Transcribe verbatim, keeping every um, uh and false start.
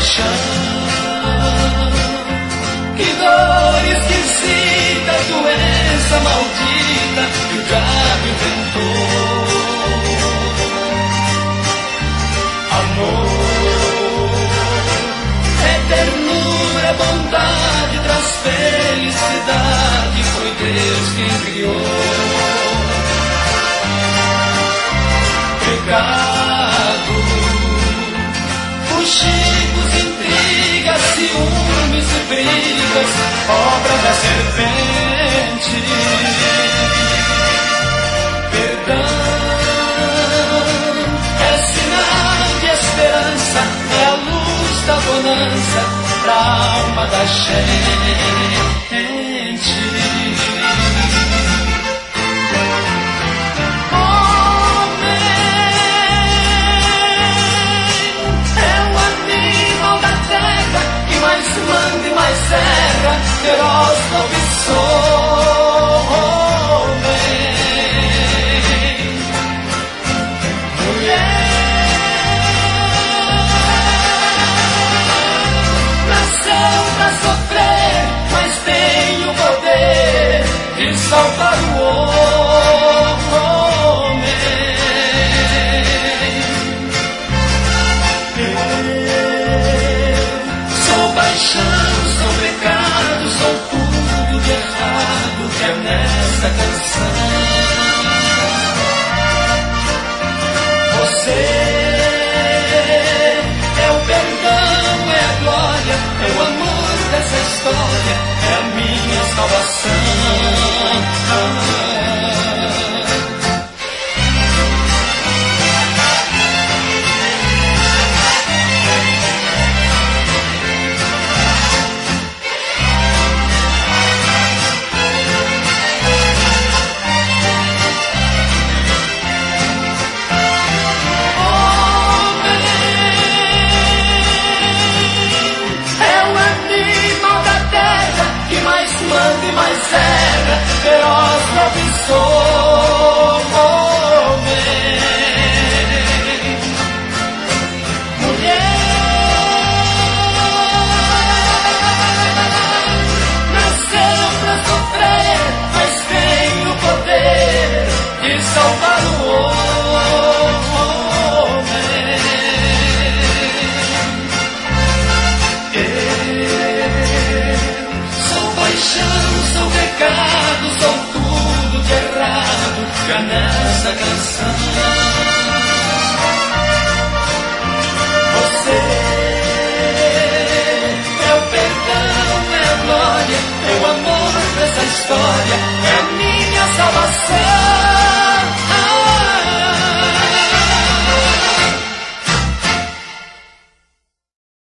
paixão. Que dor esquisita, doença maldita que o diabo inventou. Amor é ternura, bondade, traz felicidade, foi Deus quem criou. Pecado, fuxicos, intrigas, ciúmes e brigas, obra da serpente. Perdão é sinal de esperança, é a luz da bonança pra alma da gente. Manda e mais serra, feroz lobisomem. Mulher nasceu pra sofrer, mas tem o poder de salvar o homem. Paixão, sou pecado, sou tudo de errado que é nessa canção. Você é o perdão, é a glória, é o amor dessa história, é a minha salvação. Mais cega, feroz lobisomem. Mulher nasceram pra sofrer, mas tem o poder de salvar o homem. Eu sou paixão, sou pecado, sou tudo de errado que há nessa canção. Você é o perdão, é a glória, é o amor dessa história,